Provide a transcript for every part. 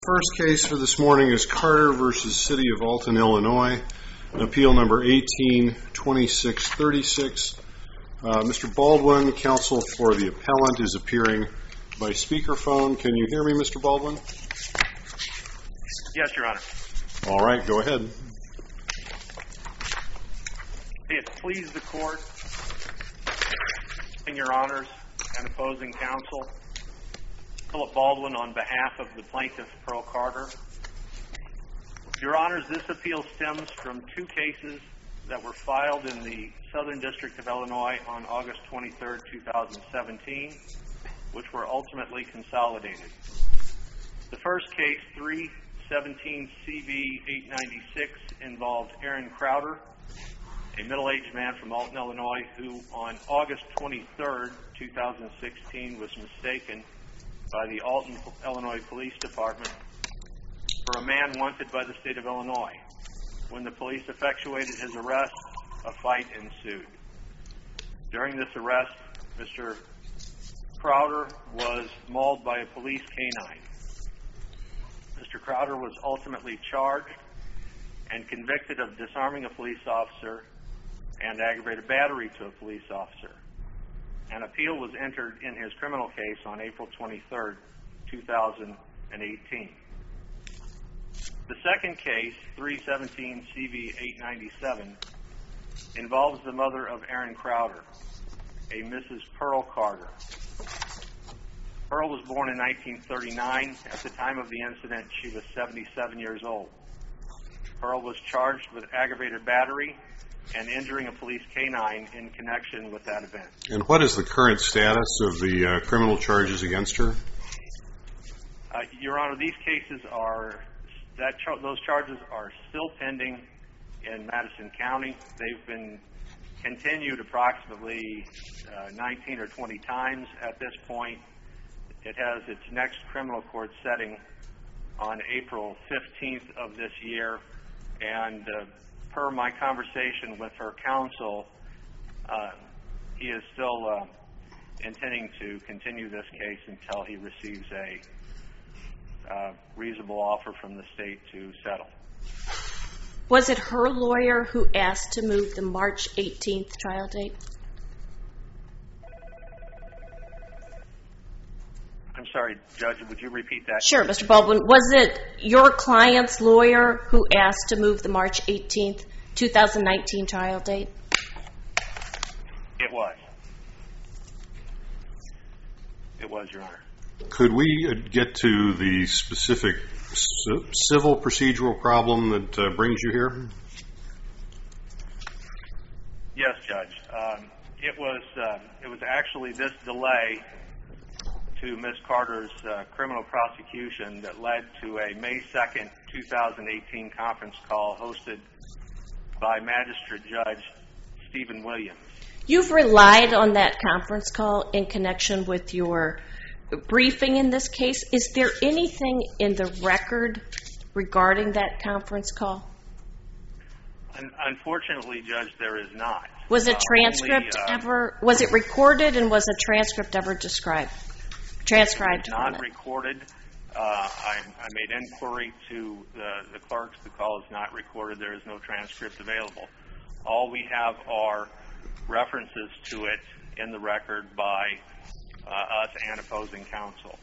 First case for this morning is Carter v. City of Alton, Illinois, appeal number 18-2636. Mr. Baldwin, counsel for the appellant, is appearing by speakerphone. Can you hear me, Mr. Baldwin? Yes, Your Honor. All right, go ahead. It pleased the court, in Your Honors, and opposing counsel, Philip Baldwin on behalf of the plaintiff, Pearl Carter. Your Honors, this appeal stems from two cases that were filed in the Southern District of Illinois on August 23, 2017, which were ultimately consolidated. The first case, 317-CV-896, involved Aaron Crowder, a middle-aged man from Alton, Illinois, who on August 23, 2016 was mistaken by the Alton, Illinois Police Department for a man wanted by the state of Illinois. When the police effectuated his arrest, a fight ensued. During this arrest, Mr. Crowder was mauled by a police canine. Mr. Crowder was ultimately charged and convicted of disarming a police officer and aggravated battery to a police officer. An appeal was entered in his criminal case on April 23, 2018. The second case, 317-CV-897, involves the mother of Aaron Crowder, a Mrs. Pearl Carter. Pearl was born in 1939. At the time of the incident, she was 77 years old. Pearl was charged with aggravated battery and injuring a police canine in connection with that event. And what is the current status of the criminal charges against her? Your Honor, these cases those charges are still pending in Madison County. They've been continued approximately 19 or 20 times at this point. It has its next criminal court setting on April 15th of this year, and per my conversation with her counsel, he is still intending to continue this case until he receives a reasonable offer from the state to settle. Was it her lawyer who asked to move the March 18th trial date? I'm sorry, Judge, would you repeat that? Sure, Mr. Baldwin. Was it your client's lawyer who asked to move the March 18th, 2019 trial date? It was. It was, Your Honor. Could we get to the specific civil procedural problem that brings you here? Yes, Judge. It was actually this delay to Ms. Carter's criminal prosecution that led to a May 2nd, 2018 conference call hosted by Magistrate Judge Stephen Williams. You've relied on that conference call in connection with your briefing in this case. Is there anything in the record regarding that conference call? Unfortunately, Judge, there is not. Was a transcript was it recorded, and was a transcript ever transcribed? It was not recorded. I made inquiry to the clerks. The call is not recorded. There is no transcript available. All we have are references to it in the record by us and opposing counsel.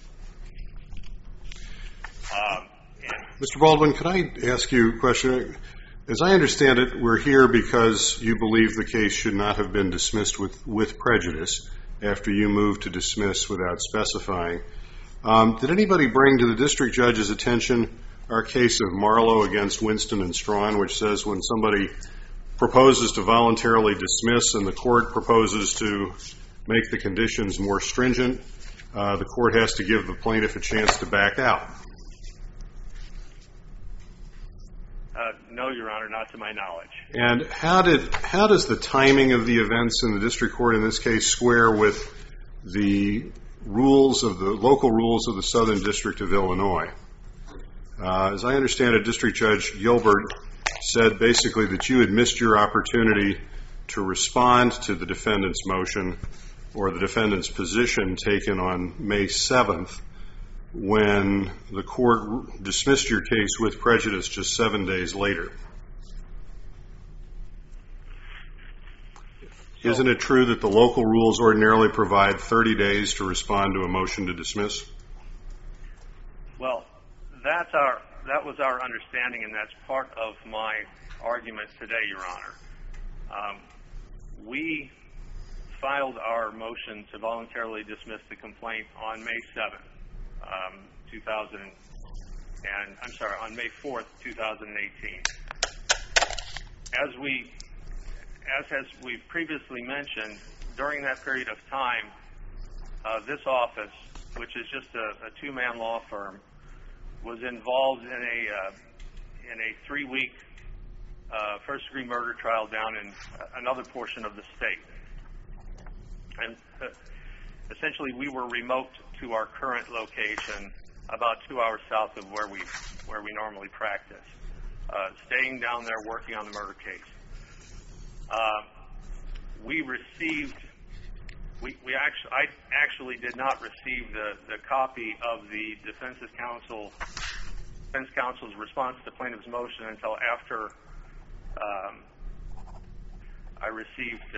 Mr. Baldwin, could I ask you a question? As I understand it, we're here because you believe the case should not have been dismissed with prejudice after you moved to dismiss without specifying. Did anybody bring to the district judge's attention our case of Marlowe against Winston and Strawn, which says when somebody proposes to voluntarily dismiss and the court proposes to make the conditions more stringent, the court has to give the plaintiff a chance to back out? No, Your Honor, not to my knowledge. And how does the timing of the events in the district court in this case square with the local rules of the Southern District of Illinois? As I understand it, District Judge Gilbert said basically that you had missed your opportunity to respond to the defendant's motion or the defendant's position taken on May 7th when the court dismissed your case with prejudice just 7 days later. Isn't it true that the local rules ordinarily provide 30 days to respond to a motion to dismiss? Well, that was our understanding, and that's part of my argument today, Your Honor. We filed our motion to voluntarily dismiss the complaint on May 7th, on May 4th, 2018. As we've previously mentioned, during that period of time, this office, which is just a two-man law firm, was involved in a 3-week first-degree murder trial down in another portion of the state. And essentially, we were remote to our current location, about 2 hours south of where we normally practice, staying down there working on the murder case. I actually did not receive the copy of the defense counsel's response to plaintiff's motion until after I received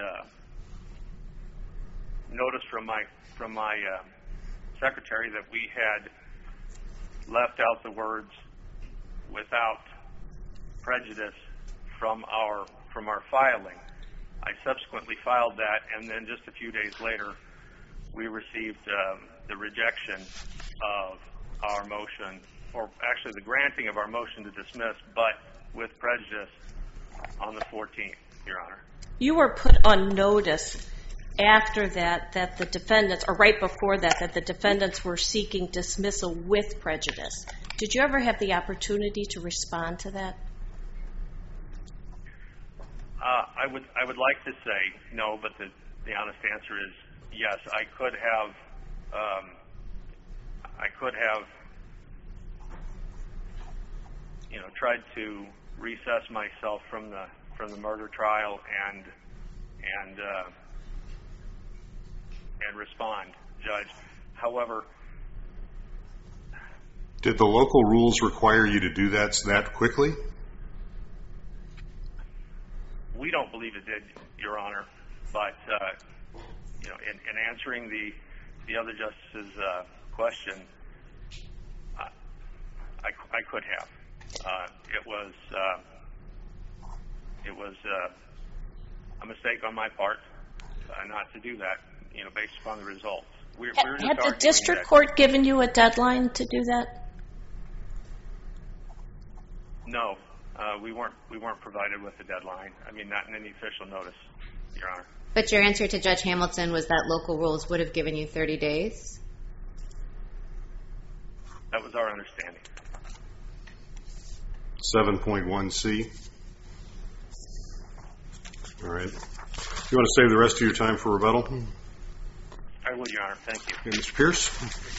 notice from my secretary that we had left out the words "without prejudice" from our filing. I subsequently filed that, and then just a few days later, we received the rejection of our motion, or actually the granting of our motion to dismiss, but with prejudice on the 14th, Your Honor. You were put on notice after that the defendants, or right before that the defendants were seeking dismissal with prejudice. Did you ever have the opportunity to respond to that? I would like to say no, but the honest answer is yes. I could have tried to recess myself from the murder trial and respond, Judge. However, did the local rules require you to do that quickly? We don't believe it did, Your Honor, but in answering the other justice's question, I could have. It was a mistake on my part not to do that, based upon the results. Had the district court given you a deadline to do that? No. We weren't provided with a deadline. I mean, not in any official notice, Your Honor. But your answer to Judge Hamilton was that local rules would have given you 30 days? That was our understanding. 7.1c. All right. You want to save the rest of your time for rebuttal? I will, Your Honor. Thank you. Okay, Mr. Pierce?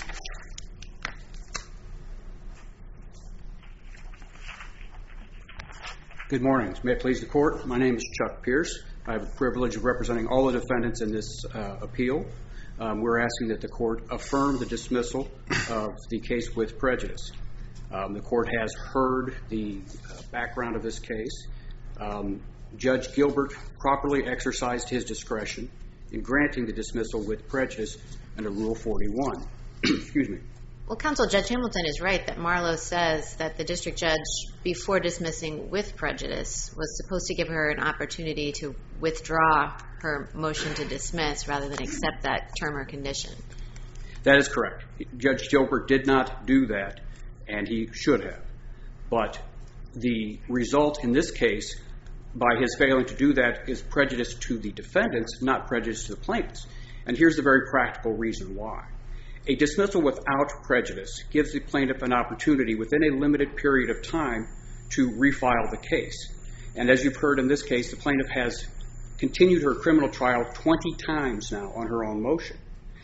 Good morning. May it please the Court. My name is Chuck Pierce. I have the privilege of representing all the defendants in this appeal. We're asking that the Court affirm the dismissal of the case with prejudice. The Court has heard the background of this case. Judge Gilbert properly exercised his discretion in granting the dismissal with prejudice under Rule 41. Excuse me. Well, Counsel, Judge Hamilton is right that Marlowe says that the district judge, before dismissing with prejudice, was supposed to give her an opportunity to withdraw her motion to dismiss rather than accept that term or condition. That is correct. Judge Gilbert did not do that, and he should have. But the result in this case, by his failing to do that, is prejudice to the defendants, not prejudice to the plaintiffs. And here's the very practical reason why. A dismissal without prejudice gives the plaintiff an opportunity within a limited period of time to refile the case. And as you've heard in this case, the plaintiff has continued her criminal trial 20 times now on her own motion.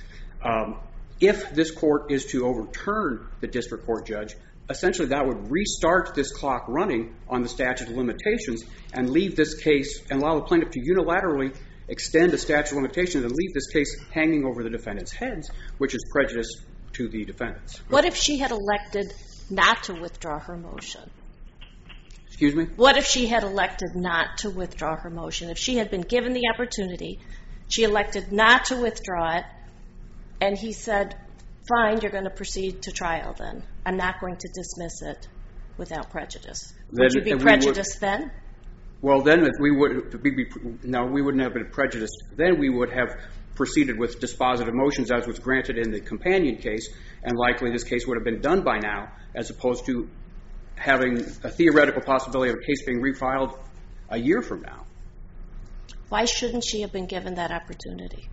If this court is to overturn the district court judge, essentially that would restart this clock running on the statute of limitations and leave this case and allow the plaintiff to unilaterally extend the statute of limitations and leave this case hanging over the defendant's heads, which is prejudice to the defendants. What if she had elected not to withdraw her motion? Excuse me? What if she had elected not to withdraw her motion? If she had been given the opportunity, she elected not to withdraw it, and he said, fine, you're going to proceed to trial then. I'm not going to dismiss it without prejudice. Would you be prejudiced then? Well, then we wouldn't have been prejudiced. Then we would have proceeded with dispositive motions as was granted in the companion case, and likely this case would have been done by now, as opposed to having a theoretical possibility of a case being refiled a year from now. Why shouldn't she have been given that opportunity?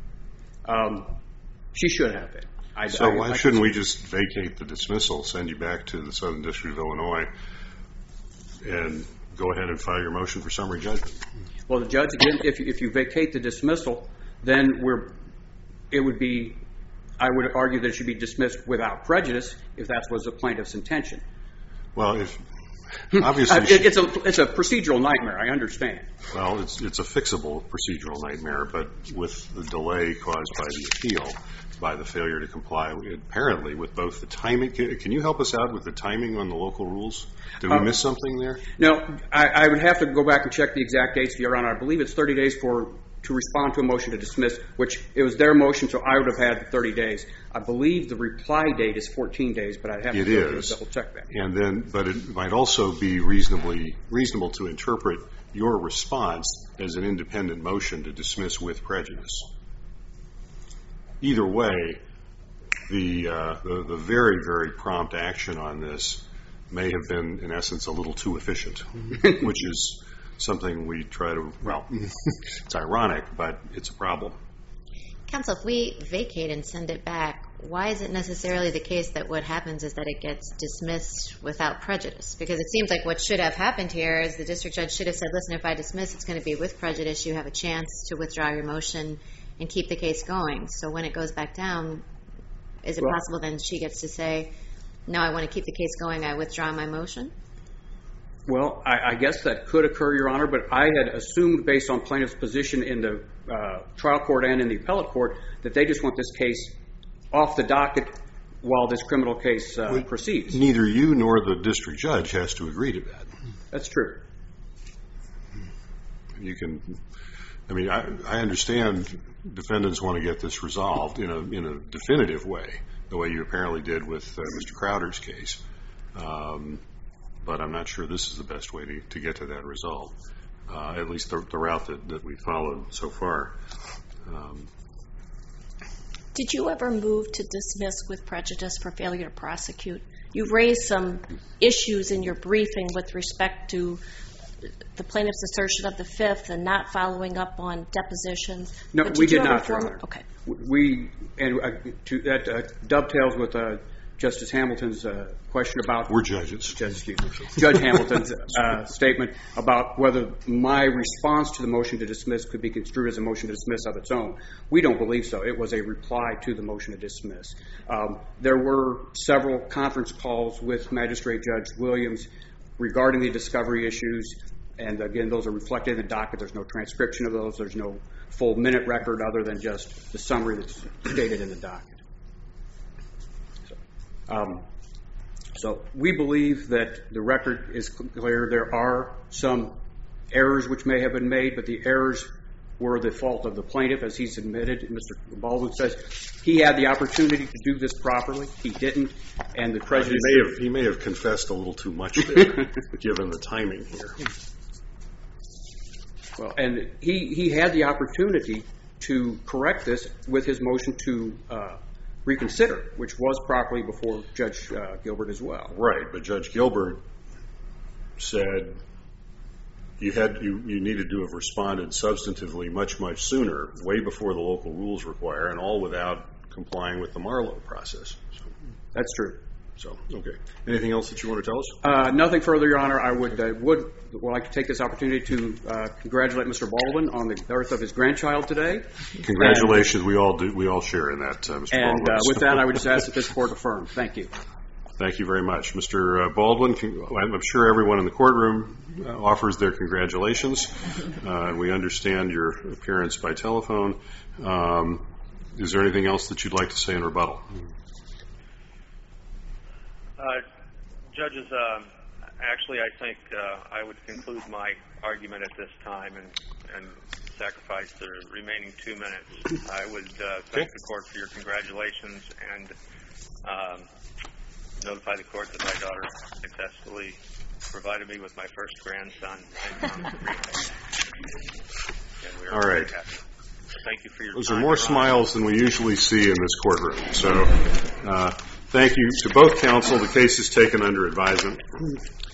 She should have been. So why shouldn't we just vacate the dismissal, send you back to the Southern District of Illinois, and go ahead and file your motion for summary judgment? Well, the judge, again, if you vacate the dismissal, then I would argue that it should be dismissed without prejudice if that was the plaintiff's intention. Well, obviously it's a procedural nightmare. I understand. Well, it's a fixable procedural nightmare, but with the delay caused by the appeal, by the failure to comply, apparently with both the timing. Can you help us out with the timing on the local rules? Did we miss something there? No, I would have to go back and check the exact dates, Your Honor. I believe it's 30 days to respond to a motion to dismiss, which it was their motion, so I would have had 30 days. I believe the reply date is 14 days, but I'd have to double check that. But it might also be reasonable to interpret your response as an independent motion to dismiss with prejudice. Either way, the very, very prompt action on this may have been, in essence, a little too efficient, which is something we try to, well, it's ironic, but it's a problem. Counsel, if we vacate and send it back, why is it necessarily the case that what happens is that it gets dismissed without prejudice? Because it seems like what should have happened here is the district judge should have said, listen, if I dismiss, it's going to be with prejudice. You have a chance to withdraw your motion and keep the case going. So when it goes back down, is it possible then she gets to say, no, I want to keep the case going, I withdraw my motion? Well, I guess that could occur, Your Honor, but I had assumed, based on plaintiff's position in the trial court and in the appellate court, that they just want this case off the docket while this criminal case proceeds. Neither you nor the district judge has to agree to that. That's true. I understand defendants want to get this resolved in a definitive way, the way you apparently did with Mr. Crowder's case. But I'm not sure this is the best way to get to that result, at least the route that we followed so far. Did you ever move to dismiss with prejudice for failure to prosecute? You raised some issues in your briefing with respect to the plaintiff's assertion of the Fifth and not following up on depositions. No, we did not, Your Honor. Okay. That dovetails with Justice Hamilton's question about... We're judges. Judge Hamilton's statement about whether my response to the motion to dismiss could be construed as a motion to dismiss of its own. We don't believe so. It was a reply to the motion to dismiss. There were several conference calls with Magistrate Judge Williams regarding the discovery issues, and again, those are reflected in the docket. There's no transcription of those. There's no full minute record other than just the summary that's stated in the docket. So we believe that the record is clear. There are some errors which may have been made, but the errors were the fault of the plaintiff, as he's admitted. Mr. Baldwin says he had the opportunity to do this properly. He didn't, and the prejudice... He may have confessed a little too much there, given the timing here. Well, and he had the opportunity to correct this with his motion to reconsider, which was properly before Judge Gilbert as well. Right, but Judge Gilbert said you needed to have responded substantively much sooner, way before the local rules require, and all without complying with the Marlowe process. So, that's true. So, okay. Anything else that you want to tell us? Nothing further, Your Honor. I would like to take this opportunity to congratulate Mr. Baldwin on the birth of his grandchild today. Congratulations. We all do. We all share in that, Mr. Baldwin. And with that, I would just ask that this court affirm. Thank you. Thank you very much. Mr. Baldwin, I'm sure everyone in the courtroom offers their congratulations. We understand your appearance by telephone. Is there anything else that you'd like to say in rebuttal? Judges, actually, I think I would conclude my argument at this time and sacrifice the remaining 2 minutes. I would thank the court for your congratulations and notify the court that my daughter successfully provided me with my first grandson. And we are All right. very happy. Thank you for your Those time. are more smiles than we usually see in this courtroom. So thank you to both counsel. The case is taken under advisement.